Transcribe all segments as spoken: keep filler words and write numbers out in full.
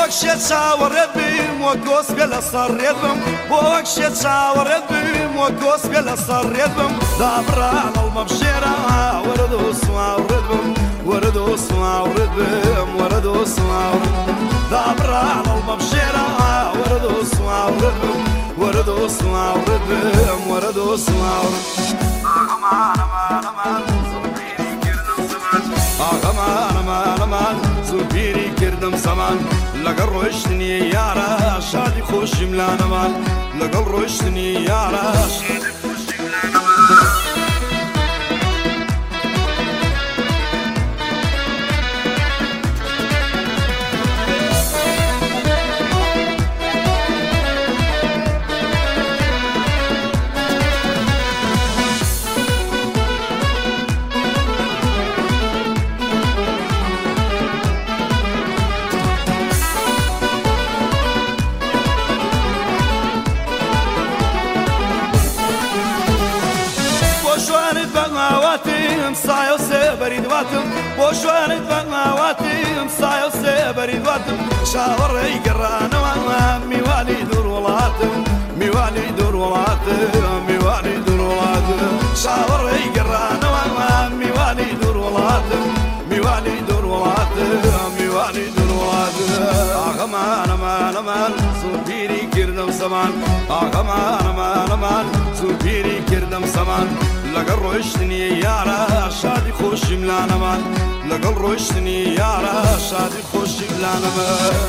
وەکشێ چاوەڕێت بیم وە گۆسپێ لە سەرڕێت بم بۆ وەکشێ چاوەڕێت بیم وە گۆسپێ لە سەرڕێت بم دابڕا هەڵمە بژێرە وەرە دۆسماوڕێت بم وەرە دۆسماوڕێت بم وەرە دۆسماوڕێت دابڕا هەڵمە بژێرە وەرە دۆسماوڕێت بم وەرە دۆسماوڕێت بم وەرە دۆسماوڕێت ئاغەمان ئەمان ئەمان زۆربیری کردم زەمان ئاغەمان ئەمان ئەمان زۆربیری کردم زەمان لەگەڵ ڕۆیشتنی یارە شادی خۆشیم لا نەمان لەگەڵ ڕۆیشتنی یارە شادی خۆشیم لا نەمان سایە و سێبەری دواتم بۆ شوێنت بەناواتیم سایە و سێبەری دواتم چاوەڕێی گەڕانەوە میوانی دوور وڵاتم میوانی دوور وڵاتم میوانی دوور وڵاتم چاوەڕێی گەڕانەوە میوانی دوور وڵاتم میوانی دوور وڵاتم میوانی دوور وڵاتم ئاغەمان ئەمان ئەمان زۆربیری کردم زەمان ئاغەمان ئەمان ئەمان زۆربیری کردم زەمان لەگەڵ ڕۆیشتنی یارە شادی خۆشیم لا نەمان لەگەڵ ڕۆیشتنی یارە شادی خۆشیم لا نەمان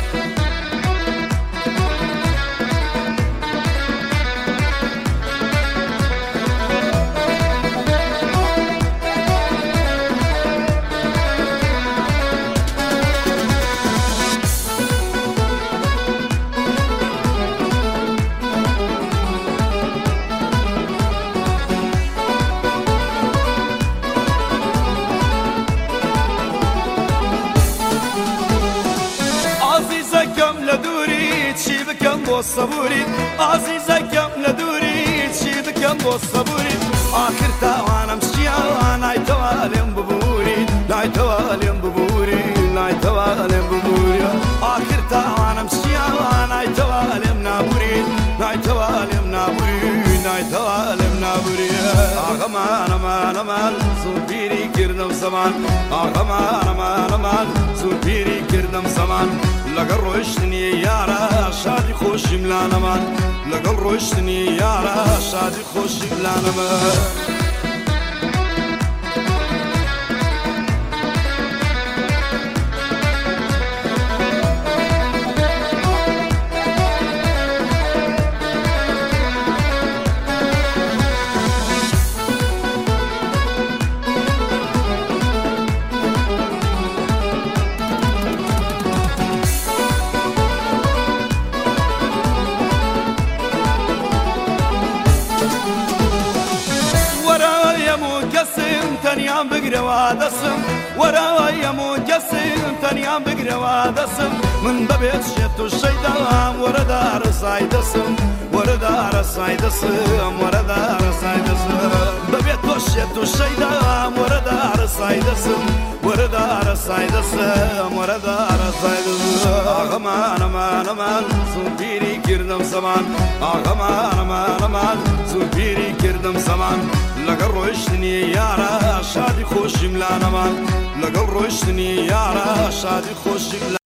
بۆ سەبووریت ئازیزەکەم لە دووریت چی بکەم بۆ سەبووریت ئاخر تاوانم چیاوە نایتەوە لێم ببووریت نایتەوە لێم ببووریت نایتەوە لێم ببووریت ئاخر تاوانم چیاوە نایتەوە لێم نابووریت نایتەوە لێم نابووریت نایتەوە لێم نابووریت ئاغەمان ئەمان ئەمان زۆربیری کردم زەمان ئاغەمان ئەمان ئەمان زۆربیری کردم زەمان لەگەڵ ڕۆیشتنی یارە شادی خۆشیم لا نەمان لەگەڵ ڕۆیشتنی یارە شادی خۆشیم لا نەمان تەنیان بگرەوە دەسم وەرەوە هەموو کەسم تەنیان بگرەوە دەسم من بەبێت شێت و شەیدام وەرەدارە سای دەسم وەرەدارە سای دەسم وەرەدارە سای دەسم بەبێت تۆ شێت و شەیدام وەرەدارە سای دەسم وەرەدارە سای دەسم وەرەدارە سای دەسم ئاغەمان ئەمان ئەمان زۆربیری کردم زەمان ئاغەمان ئەمان ئەمان زۆربیری کردم زەمان لەگەڵ ڕۆیشتنی یارە شادی خۆشیم لا نەمان لەگەڵ ڕۆیشتنی یارە شادی خۆشیم